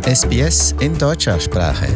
SBS in deutscher Sprache.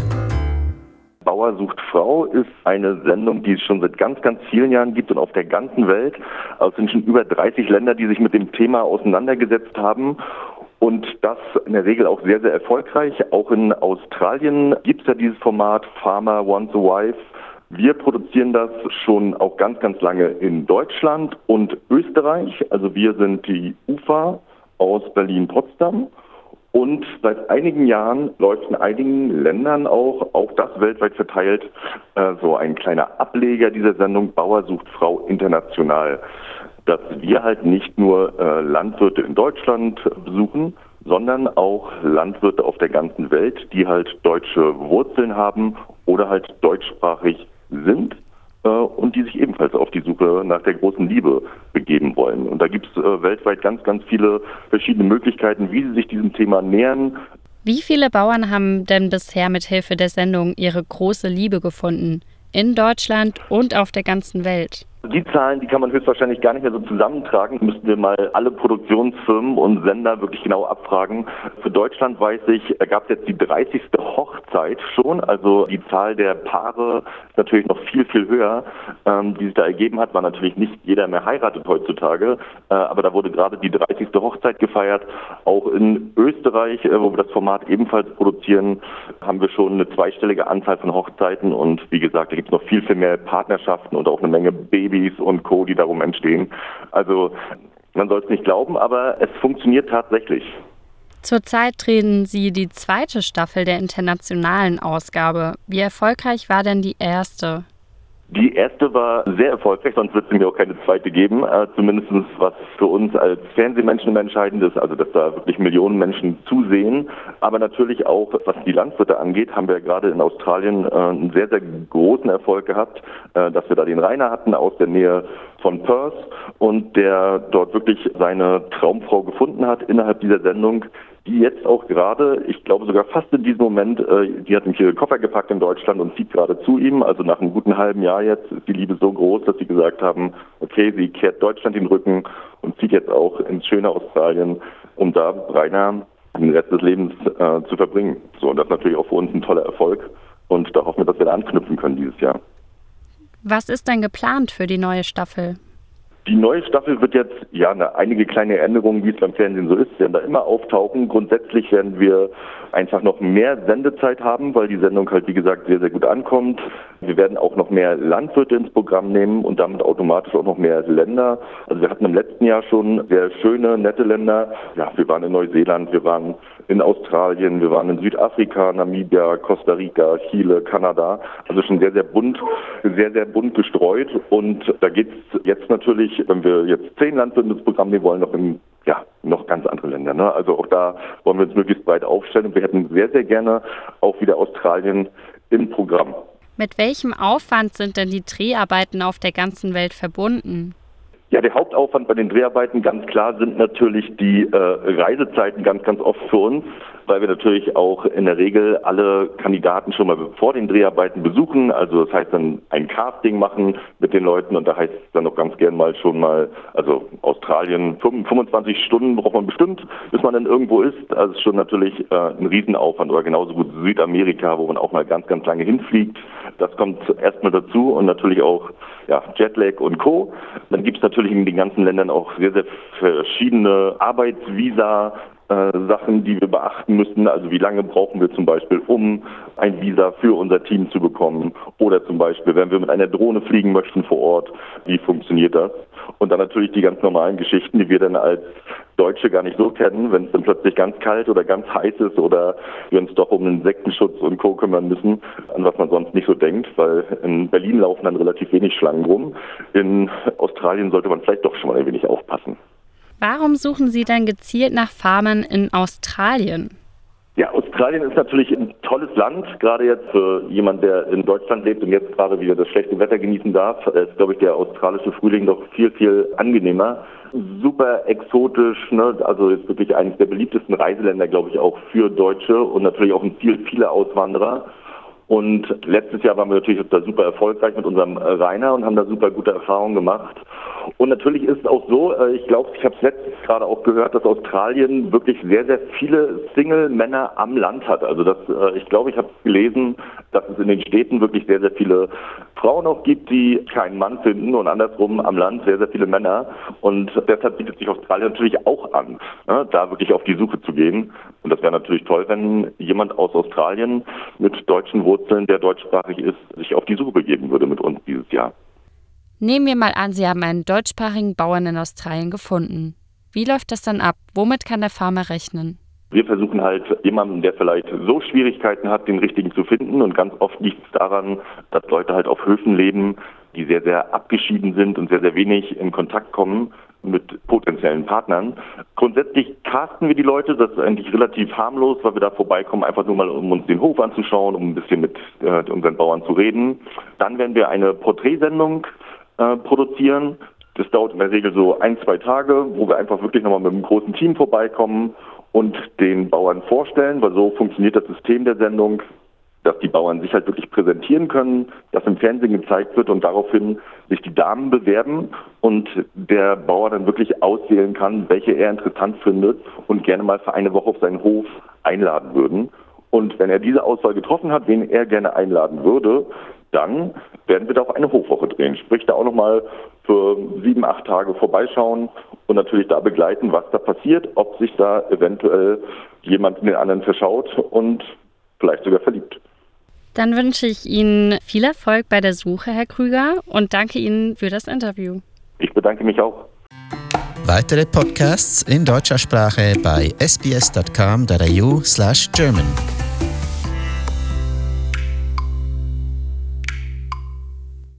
Bauer sucht Frau ist eine Sendung, die es schon seit ganz, ganz vielen Jahren gibt und auf der ganzen Welt. Also es sind schon über 30 Länder, die sich mit dem Thema auseinandergesetzt haben. Und das in der Regel auch sehr, sehr erfolgreich. Auch in Australien gibt es ja dieses Format Farmer Wants a Wife. Wir produzieren das schon auch ganz, ganz lange in Deutschland und Österreich. Also wir sind die UFA aus Berlin-Potsdam. Und seit einigen Jahren läuft in einigen Ländern auch das weltweit verteilt, so ein kleiner Ableger dieser Sendung Bauer sucht Frau international. Dass wir halt nicht nur Landwirte in Deutschland besuchen, sondern auch Landwirte auf der ganzen Welt, die halt deutsche Wurzeln haben oder halt deutschsprachig sind und die sich ebenfalls auf die Suche nach der großen Liebe begeben wollen. Und da gibt es weltweit ganz, ganz viele verschiedene Möglichkeiten, wie sie sich diesem Thema nähern. Wie viele Bauern haben denn bisher mit Hilfe der Sendung ihre große Liebe gefunden? In Deutschland und auf der ganzen Welt? Die Zahlen, die kann man höchstwahrscheinlich gar nicht mehr so zusammentragen. Müssten wir mal alle Produktionsfirmen und Sender wirklich genau abfragen. Für Deutschland weiß ich, gab es jetzt die 30. Hochzeit schon. Also die Zahl der Paare ist natürlich noch viel, viel höher, die sich da ergeben hat. War natürlich nicht jeder mehr heiratet heutzutage. Aber da wurde gerade die 30. Hochzeit gefeiert. Auch in Österreich, wo wir das Format ebenfalls produzieren, haben wir schon eine zweistellige Anzahl von Hochzeiten. Und wie gesagt, da gibt es noch viel, viel mehr Partnerschaften und auch eine Menge Babys und Co., die darum entstehen. Also man soll es nicht glauben, aber es funktioniert tatsächlich. Zurzeit drehen Sie die zweite Staffel der internationalen Ausgabe. Wie erfolgreich war denn die erste? Die erste war sehr erfolgreich, sonst wird es mir auch keine zweite geben. Zumindest was für uns als Fernsehmenschen immer entscheidend ist, also dass da wirklich Millionen Menschen zusehen. Aber natürlich auch, was die Landwirte angeht, haben wir gerade in Australien einen sehr, sehr großen Erfolg gehabt, dass wir da den Rainer hatten aus der Nähe von Perth und der dort wirklich seine Traumfrau gefunden hat innerhalb dieser Sendung, die jetzt auch gerade, ich glaube sogar fast in diesem Moment, die hat ihre Koffer gepackt in Deutschland und zieht gerade zu ihm. Also nach einem guten halben Jahr jetzt ist die Liebe so groß, dass sie gesagt haben, okay, sie kehrt Deutschland den Rücken und zieht jetzt auch ins schöne Australien, um da Rainer den Rest des Lebens zu verbringen. So, und das ist natürlich auch für uns ein toller Erfolg und da hoffen wir, dass wir da anknüpfen können dieses Jahr. Was ist denn geplant für die neue Staffel? Die neue Staffel wird jetzt, einige kleine Änderungen, wie es beim Fernsehen so ist, werden da immer auftauchen. Grundsätzlich werden wir einfach noch mehr Sendezeit haben, weil die Sendung halt, wie gesagt, sehr, sehr gut ankommt. Wir werden auch noch mehr Landwirte ins Programm nehmen und damit automatisch auch noch mehr Länder. Also wir hatten im letzten Jahr schon sehr schöne, nette Länder. Ja, wir waren in Neuseeland, wir waren in Australien, wir waren in Südafrika, Namibia, Costa Rica, Chile, Kanada. Also schon sehr, sehr bunt gestreut. Und da geht's jetzt natürlich, wenn wir jetzt 10 Landwirte ins Programm nehmen wollen, noch ganz andere Länder. Ne? Also auch da wollen wir uns möglichst breit aufstellen. Und wir hätten sehr, sehr gerne auch wieder Australien im Programm. Mit welchem Aufwand sind denn die Dreharbeiten auf der ganzen Welt verbunden? Ja, der Hauptaufwand bei den Dreharbeiten, ganz klar, sind natürlich die Reisezeiten ganz, ganz oft für uns, weil wir natürlich auch in der Regel alle Kandidaten schon mal vor den Dreharbeiten besuchen. Also das heißt dann ein Casting machen mit den Leuten und da heißt es dann auch ganz gern also Australien, 25 Stunden braucht man bestimmt, bis man dann irgendwo ist. Also es ist schon natürlich ein Riesenaufwand oder genauso gut Südamerika, wo man auch mal ganz, ganz lange hinfliegt. Das kommt erstmal dazu und natürlich auch Jetlag und Co. Dann gibt es natürlich in den ganzen Ländern auch sehr, sehr verschiedene Arbeitsvisa, Sachen, die wir beachten müssen. Also wie lange brauchen wir zum Beispiel, um ein Visa für unser Team zu bekommen? Oder zum Beispiel, wenn wir mit einer Drohne fliegen möchten vor Ort, wie funktioniert das? Und dann natürlich die ganz normalen Geschichten, die wir dann als Deutsche gar nicht so kennen, wenn es dann plötzlich ganz kalt oder ganz heiß ist oder wir uns doch um Insektenschutz und Co. kümmern müssen, an was man sonst nicht so denkt, weil in Berlin laufen dann relativ wenig Schlangen rum. In Australien sollte man vielleicht doch schon mal ein wenig aufpassen. Warum suchen Sie denn gezielt nach Farmern in Australien? Ja, Australien ist natürlich ein tolles Land, gerade jetzt für jemand, der in Deutschland lebt und jetzt gerade wieder das schlechte Wetter genießen darf. Ist, glaube ich, der australische Frühling doch viel, viel angenehmer. Super exotisch, ne? Also ist wirklich eines der beliebtesten Reiseländer, glaube ich, auch für Deutsche und natürlich auch ein Ziel vieler Auswanderer. Und letztes Jahr waren wir natürlich da super erfolgreich mit unserem Rainer und haben da super gute Erfahrungen gemacht. Und natürlich ist es auch so, ich glaube, ich habe es letztens gerade auch gehört, dass Australien wirklich sehr, sehr viele Single-Männer am Land hat. Also ich glaube, ich habe gelesen, dass es in den Städten wirklich sehr, sehr viele Frauen auch gibt, die keinen Mann finden und andersrum am Land sehr, sehr viele Männer. Und deshalb bietet sich Australien natürlich auch an, ne, da wirklich auf die Suche zu gehen. Und das wäre natürlich toll, wenn jemand aus Australien mit deutschen Wurzeln, der deutschsprachig ist, sich auf die Suche begeben würde mit uns dieses Jahr. Nehmen wir mal an, Sie haben einen deutschsprachigen Bauern in Australien gefunden. Wie läuft das dann ab? Womit kann der Farmer rechnen? Wir versuchen halt jemanden, der vielleicht so Schwierigkeiten hat, den richtigen zu finden. Und ganz oft liegt es daran, dass Leute halt auf Höfen leben, die sehr, sehr abgeschieden sind und sehr, sehr wenig in Kontakt kommen mit potenziellen Partnern. Grundsätzlich casten wir die Leute, das ist eigentlich relativ harmlos, weil wir da vorbeikommen, einfach nur mal, um uns den Hof anzuschauen, um ein bisschen mit unseren Bauern zu reden. Dann werden wir eine Porträtsendung produzieren. Das dauert in der Regel so 1-2 Tage, wo wir einfach wirklich nochmal mit einem großen Team vorbeikommen und den Bauern vorstellen, weil so funktioniert das System der Sendung, dass die Bauern sich halt wirklich präsentieren können, dass im Fernsehen gezeigt wird und daraufhin sich die Damen bewerben und der Bauer dann wirklich auswählen kann, welche er interessant findet und gerne mal für eine Woche auf seinen Hof einladen würden. Und wenn er diese Auswahl getroffen hat, wen er gerne einladen würde, dann werden wir da auch eine Hofwoche drehen. Sprich, da auch nochmal für 7-8 Tage vorbeischauen und natürlich da begleiten, was da passiert, ob sich da eventuell jemand in den anderen verschaut und vielleicht sogar verliebt. Dann wünsche ich Ihnen viel Erfolg bei der Suche, Herr Krüger, und danke Ihnen für das Interview. Ich bedanke mich auch. Weitere Podcasts in deutscher Sprache bei sbs.com.au/German.